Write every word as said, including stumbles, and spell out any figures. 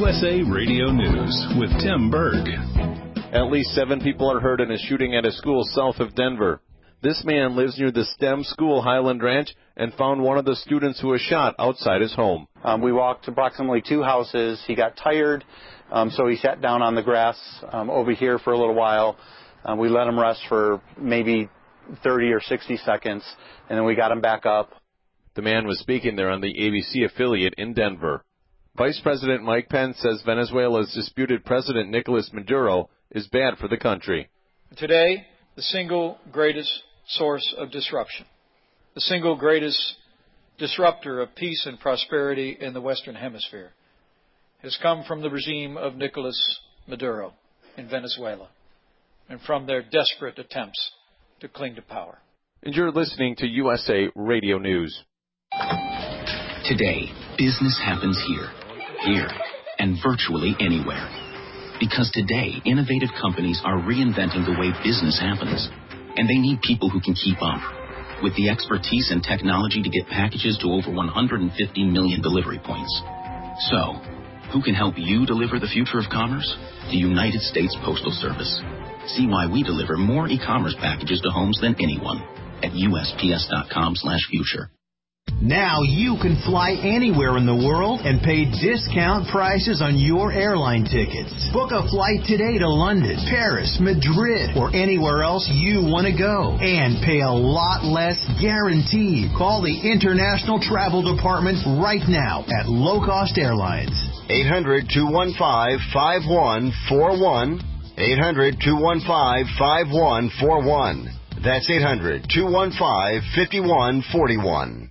U S A Radio News with Tim Berg. At least seven people are hurt in a shooting at a school south of Denver. This man lives near the STEM school Highland Ranch and found one of the students who was shot outside his home. Um, we walked approximately two houses. He got tired, um, so he sat down on the grass um, over here for a little while. Um, we let him rest for maybe thirty or sixty seconds, and then we got him back up. The man was speaking there on the A B C affiliate in Denver. Vice President Mike Pence says Venezuela's disputed President Nicolas Maduro is bad for the country. Today, the single greatest source of disruption, the single greatest disruptor of peace and prosperity in the Western Hemisphere, has come from the regime of Nicolas Maduro in Venezuela and from their desperate attempts to cling to power. And you're listening to U S A Radio News. Today, business happens here, here, and virtually anywhere. Because today, innovative companies are reinventing the way business happens. And they need people who can keep up. With the expertise and technology to get packages to over one hundred fifty million delivery points. So, who can help you deliver the future of commerce? The United States Postal Service. See why we deliver more e-commerce packages to homes than anyone at U S P S dot com slash future. Now you can fly anywhere in the world and pay discount prices on your airline tickets. Book a flight today to London, Paris, Madrid, or anywhere else you want to go. And pay a lot less guaranteed. Call the International Travel Department right now at Low Cost Airlines. eight hundred, two one five, five one four one. eight hundred, two one five, five one four one. That's eight hundred, two one five, five one four one.